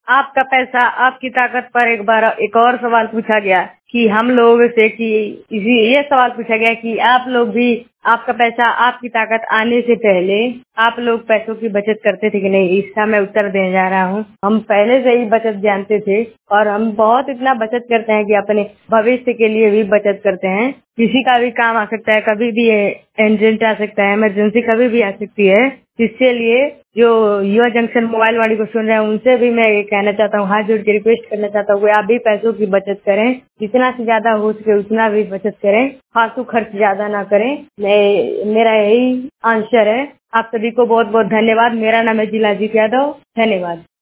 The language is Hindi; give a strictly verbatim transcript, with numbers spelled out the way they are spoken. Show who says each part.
Speaker 1: आपका पैसा आपकी ताकत पर एक बार एक और सवाल पूछा गया कि हम लोगों से कि इसी ये सवाल पूछा गया कि आप लोग भी आपका पैसा आपकी ताकत आने से पहले आप लोग पैसों की बचत करते थे कि नहीं। इसका मैं उत्तर देने जा रहा हूँ। हम पहले से ही बचत जानते थे और हम बहुत इतना बचत करते हैं कि अपने भविष्य के लिए भी बचत करते हैं। किसी का भी काम आ सकता है, कभी भी एमरजेंसी आ सकता है, इमरजेंसी कभी भी आ सकती है। इसके लिए जो युवा जंक्शन मोबाइल वाली को सुन रहे हैं उनसे भी मैं ये कहना चाहता हूँ, हाथ जोड़ के रिक्वेस्ट करना चाहता हूँ कि आप भी पैसों की बचत करें। जितना से ज्यादा हो सके उतना भी बचत करें, फालतू खर्च ज्यादा ना करें। मैं मेरा यही आंसर है। आप सभी को बहुत बहुत धन्यवाद। मेरा नाम है जिलाजीत यादव। धन्यवाद।